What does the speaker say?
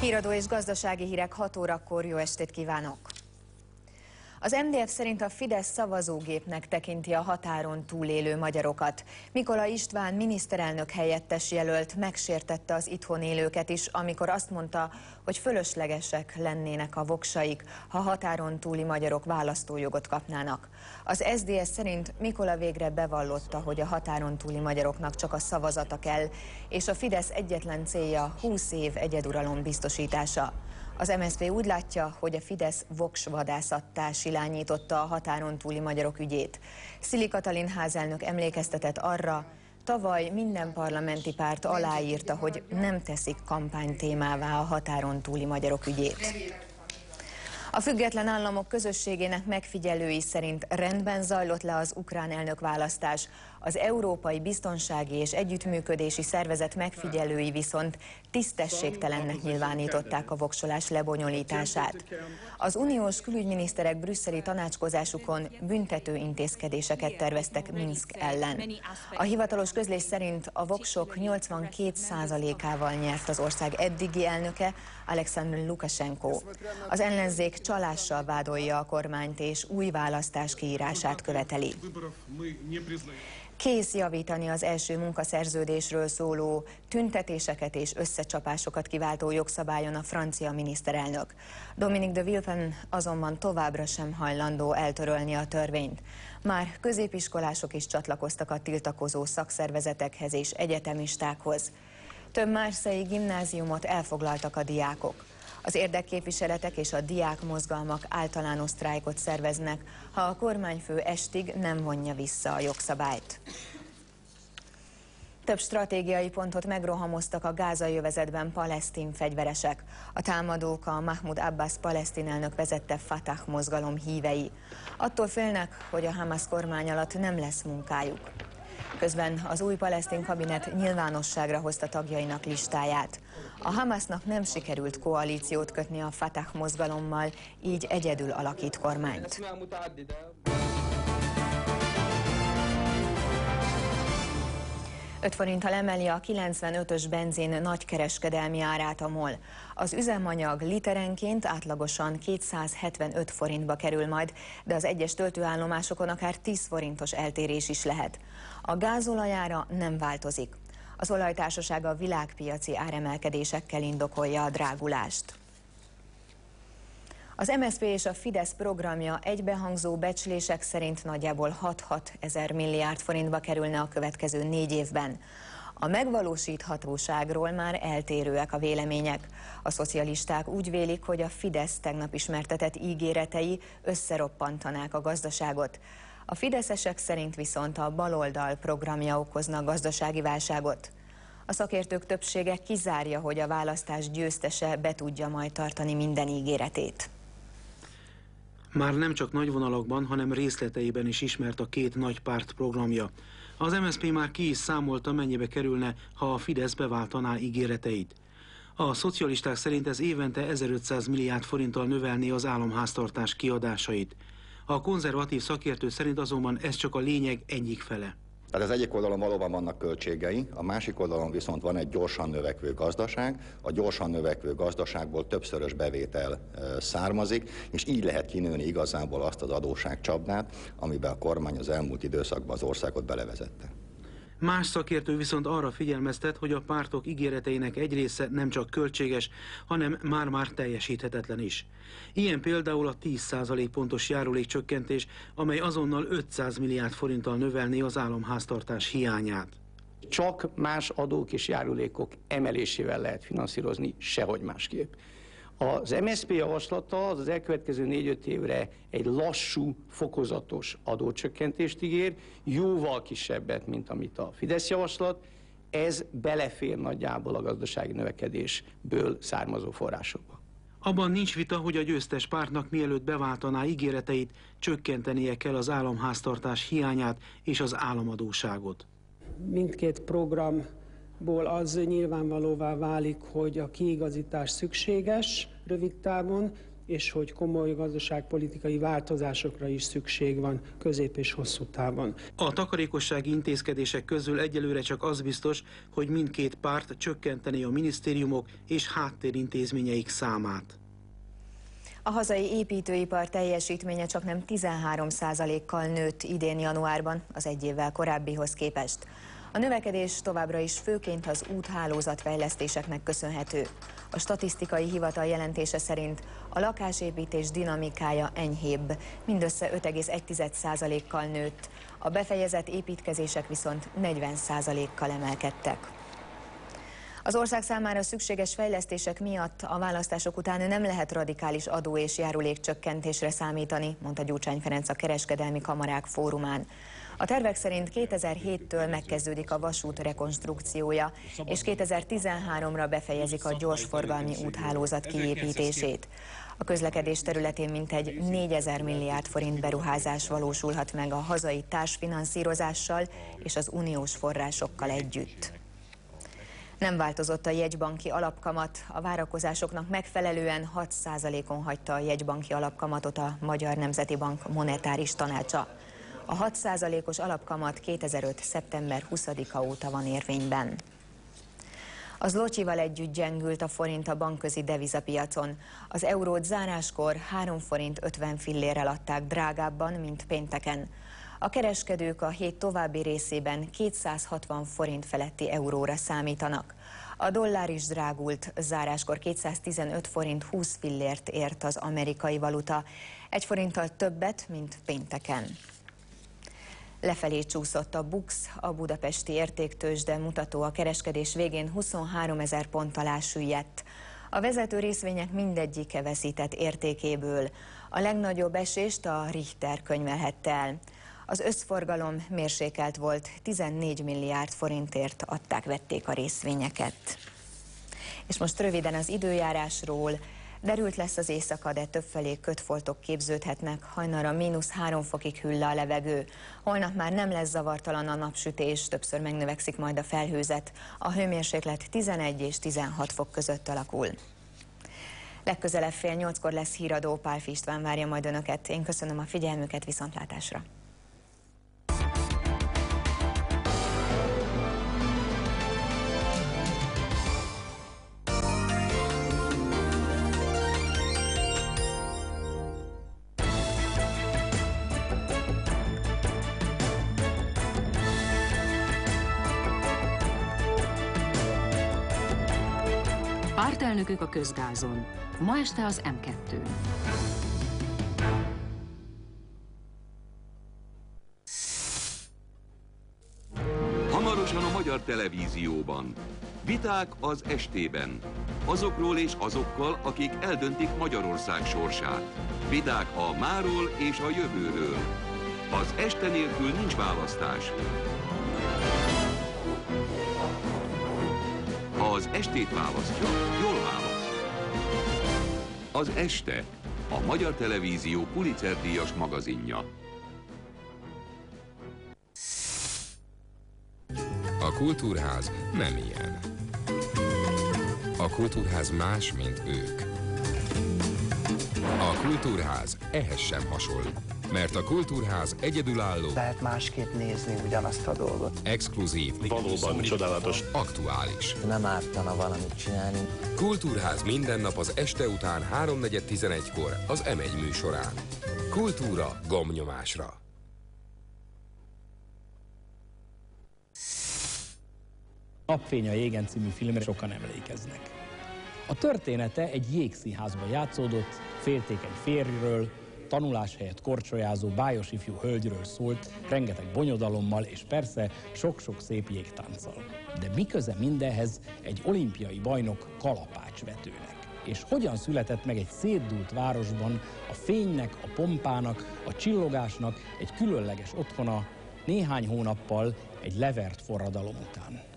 Híradó és gazdasági hírek 6 órakor, jó estét kívánok! Az MDF szerint a Fidesz szavazógépnek tekinti a határon túlélő magyarokat. Mikola István miniszterelnök helyettes jelölt megsértette az itthon élőket is, amikor azt mondta, hogy fölöslegesek lennének a voksaik, ha határon túli magyarok választójogot kapnának. Az SZDSZ szerint Mikola végre bevallotta, hogy a határon túli magyaroknak csak a szavazata kell, és a Fidesz egyetlen célja 20 év egyeduralom biztosítása. Az MSZP úgy látja, hogy a Fidesz voksvadászattá silányította a határon túli magyarok ügyét. Szili Katalin házelnök emlékeztetett arra, tavaly minden parlamenti párt aláírta, hogy nem teszik kampánytémává a határon túli magyarok ügyét. A Független Államok Közösségének megfigyelői szerint rendben zajlott le az ukrán elnökválasztás. Az Európai Biztonsági és Együttműködési Szervezet megfigyelői viszont tisztességtelennek nyilvánították a voksolás lebonyolítását. Az uniós külügyminiszterek brüsszeli tanácskozásukon büntető intézkedéseket terveztek Minszk ellen. A hivatalos közlés szerint a voksok 82%-ával nyert az ország eddigi elnöke, Alexander Lukasenko. Az ellenzék csalással vádolja a kormányt és új választás kiírását követeli. Kész javítani az első munkaszerződésről szóló tüntetéseket és összecsapásokat kiváltó jogszabályon a francia miniszterelnök. Dominique de Villepin azonban továbbra sem hajlandó eltörölni a törvényt. Már középiskolások is csatlakoztak a tiltakozó szakszervezetekhez és egyetemistákhoz. Több marseille-i gimnáziumot elfoglaltak a diákok. Az érdekképviseletek és a diákmozgalmak általános sztrájkot szerveznek, ha a kormányfő estig nem vonja vissza a jogszabályt. Több stratégiai pontot megrohamoztak a gázai övezetben palesztin fegyveresek. A támadók a Mahmoud Abbas palesztin elnök vezette Fatah mozgalom hívei. Attól félnek, hogy a Hamas kormány alatt nem lesz munkájuk. Közben az új palesztin kabinet nyilvánosságra hozta tagjainak listáját. A Hamasnak nem sikerült koalíciót kötni a Fatah mozgalommal, így egyedül alakít kormányt. $5 emeli a 95-ös benzin nagykereskedelmi árát a MOL. Az üzemanyag literenként átlagosan 275 forintba kerül majd, de az egyes töltőállomásokon akár 10 forintos eltérés is lehet. A gázolaj ára nem változik. Az olajtársaság a világpiaci áremelkedésekkel indokolja a drágulást. Az MSZP és a Fidesz programja egybehangzó becslések szerint nagyjából 6-6 ezer milliárd forintba kerülne a következő 4 évben. A megvalósíthatóságról már eltérőek a vélemények. A szocialisták úgy vélik, hogy a Fidesz tegnap ismertetett ígéretei összeroppantanák a gazdaságot. A fideszesek szerint viszont a baloldal programja okozna a gazdasági válságot. A szakértők többsége kizárja, hogy a választás győztese be tudja majd tartani minden ígéretét. Már nem csak nagy vonalakban, hanem részleteiben is ismert a két nagy párt programja. Az MSZP már ki is számolta, mennyibe kerülne, ha a Fidesz beváltaná ígéreteit. A szocialisták szerint ez évente 1500 milliárd forinttal növelné az államháztartás kiadásait. A konzervatív szakértő szerint azonban ez csak a lényeg egyik fele. Tehát az egyik oldalon valóban vannak költségei, a másik oldalon viszont van egy gyorsan növekvő gazdaság, a gyorsan növekvő gazdaságból többszörös bevétel származik, és így lehet kinőni igazából azt az adósságcsapdát, amiben a kormány az elmúlt időszakban az országot belevezette. Más szakértő viszont arra figyelmeztet, hogy a pártok ígéreteinek egy része nem csak költséges, hanem már-már teljesíthetetlen is. Ilyen például a 10% pontos járulékcsökkentés, amely azonnal 500 milliárd forinttal növelné az államháztartás hiányát. Csak más adók és járulékok emelésével lehet finanszírozni, sehogy másképp. Az MSZP javaslata az elkövetkező 4-5 évre egy lassú, fokozatos adócsökkentést ígér, jóval kisebbet, mint amit a Fidesz javaslat. Ez belefér nagyjából a gazdasági növekedésből származó forrásokba. Abban nincs vita, hogy a győztes pártnak mielőtt beváltaná ígéreteit, csökkentenie kell az államháztartás hiányát és az államadósságot. Mindkét programból az nyilvánvalóvá válik, hogy a kiigazítás szükséges rövid távon, és hogy komoly gazdaságpolitikai változásokra is szükség van közép és hosszú távon. A takarékossági intézkedések közül egyelőre csak az biztos, hogy mindkét párt csökkenteni a minisztériumok és háttérintézményeik számát. A hazai építőipar teljesítménye csaknem 13%-kal nőtt idén januárban az egy évvel korábbihoz képest. A növekedés továbbra is főként az úthálózatfejlesztéseknek köszönhető. A statisztikai hivatal jelentése szerint a lakásépítés dinamikája enyhébb, mindössze 5,1%-kal nőtt, a befejezett építkezések viszont 40%-kal emelkedtek. Az ország számára szükséges fejlesztések miatt a választások után nem lehet radikális adó- és járulékcsökkentésre számítani, mondta Gyurcsány Ferenc a Kereskedelmi Kamarák Fórumán. A tervek szerint 2007-től megkezdődik a vasút rekonstrukciója, és 2013-ra befejezik a gyorsforgalmi úthálózat kiépítését. A közlekedés területén mintegy 4000 milliárd forint beruházás valósulhat meg a hazai társfinanszírozással és az uniós forrásokkal együtt. Nem változott a jegybanki alapkamat, a várakozásoknak megfelelően 6%-on hagyta a jegybanki alapkamatot a Magyar Nemzeti Bank monetáris tanácsa. A 6%-os alapkamat 2005. szeptember 20-a óta van érvényben. Az zlotyival együtt gyengült a forint a bankközi devizapiacon. Az eurót záráskor 3 forint 50 fillérrel adták drágábban, mint pénteken. A kereskedők a hét további részében 260 forint feletti euróra számítanak. A dollár is drágult, záráskor 215 forint 20 fillért ért az amerikai valuta, 1 forinttal többet, mint pénteken. Lefelé csúszott a BUX, a budapesti értéktőzsde mutató a kereskedés végén 23 000 pont alá süllyedt. A vezető részvények mindegyike veszített értékéből. A legnagyobb esést a Richter könyvelhette el. Az összforgalom mérsékelt volt, 14 milliárd forintért adták-vették a részvényeket. És most röviden az időjárásról. Derült lesz az éjszaka, de többfelé kötfoltok képződhetnek, hajnalra -3 fokig hűl le a levegő. Holnap már nem lesz zavartalan a napsütés, többször megnövekszik majd a felhőzet. A hőmérséklet 11 és 16 fok között alakul. Legközelebb fél 8-kor lesz híradó, Pálfi István várja majd önöket. Én köszönöm a figyelmüket, viszontlátásra! Pártelnökök a Közgázon. Ma este az M2-n. Hamarosan a Magyar Televízióban. Viták az estében. Azokról és azokkal, akik eldöntik Magyarország sorsát. Viták a máról és a jövőről. Az este nélkül nincs választás. Ha az estét választja, jól választ. Az este, a Magyar Televízió Pulitzer-díjas magazinja. A Kultúrház nem ilyen. A Kultúrház más, mint ők. A Kultúrház ehhez sem hasonló. Mert a Kultúrház egyedülálló, lehet másképp nézni ugyanazt a dolgot. exkluzív, valóban csodálatos, aktuális. Nem ártana valamit csinálni. Kultúrház minden nap az este után 3:4-11-kor az M1 műsorán. Kultúra gombnyomásra. Napfény a jégen című filmre sokan emlékeznek. A története egy jégszínházban játszódott, féltékeny férjről, tanulás helyett korcsolyázó bájos ifjú hölgyről szólt, rengeteg bonyodalommal és persze sok-sok szép jégtánccal. De mi köze mindenhez egy olimpiai bajnok kalapácsvetőnek? És hogyan született meg egy szétdúlt városban a fénynek, a pompának, a csillogásnak egy különleges otthona néhány hónappal egy levert forradalom után?